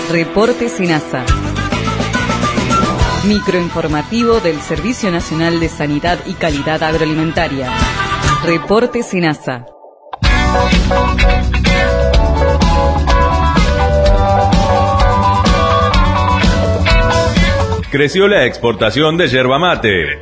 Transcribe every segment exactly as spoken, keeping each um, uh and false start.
Reporte SENASA. Microinformativo del Servicio Nacional de Sanidad y Calidad Agroalimentaria. Reporte SENASA. Creció la exportación de yerba mate.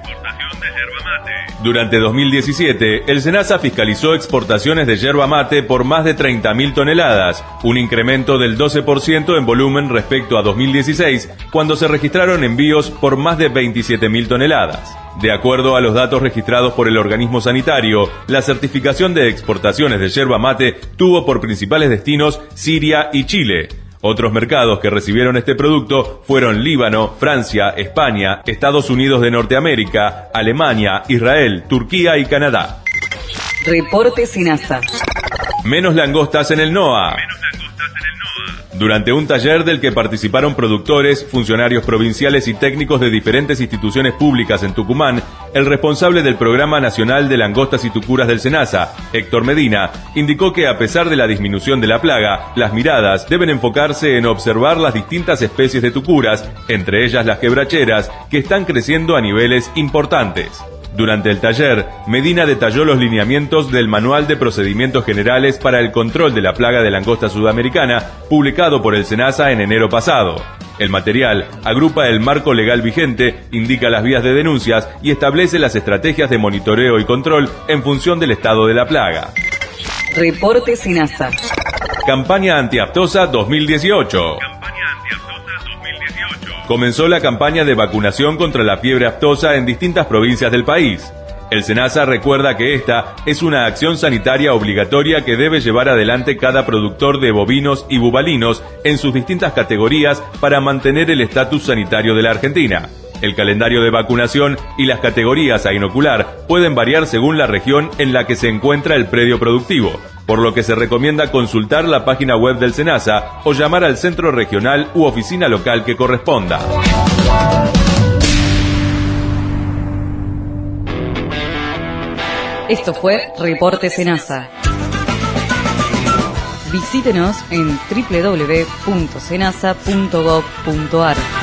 Durante dos mil diecisiete, el SENASA fiscalizó exportaciones de yerba mate por más de treinta mil toneladas, un incremento del doce por ciento en volumen respecto a dos mil dieciséis, cuando se registraron envíos por más de veintisiete mil toneladas. De acuerdo a los datos registrados por el organismo sanitario, la certificación de exportaciones de yerba mate tuvo por principales destinos Siria y Chile. Otros mercados que recibieron este producto fueron Líbano, Francia, España, Estados Unidos de Norteamérica, Alemania, Israel, Turquía y Canadá. Reporte SENASA. Menos langostas en el NOA. Durante un taller del que participaron productores, funcionarios provinciales y técnicos de diferentes instituciones públicas en Tucumán, el responsable del Programa Nacional de Langostas y Tucuras del SENASA, Héctor Medina, indicó que a pesar de la disminución de la plaga, las miradas deben enfocarse en observar las distintas especies de tucuras, entre ellas las quebracheras, que están creciendo a niveles importantes. Durante el taller, Medina detalló los lineamientos del Manual de Procedimientos Generales para el Control de la Plaga de Langosta Sudamericana, publicado por el SENASA en enero pasado. El material agrupa el marco legal vigente, indica las vías de denuncias y establece las estrategias de monitoreo y control en función del estado de la plaga. Reporte SENASA. Campaña antiaftosa dos mil dieciocho. Comenzó la campaña de vacunación contra la fiebre aftosa en distintas provincias del país. El SENASA recuerda que esta es una acción sanitaria obligatoria que debe llevar adelante cada productor de bovinos y bubalinos en sus distintas categorías para mantener el estatus sanitario de la Argentina. El calendario de vacunación y las categorías a inocular pueden variar según la región en la que se encuentra el predio productivo, por lo que se recomienda consultar la página web del SENASA o llamar al centro regional u oficina local que corresponda. Esto fue Reporte SENASA. Visítenos en doble u doble u doble u punto senasa punto gov punto ar.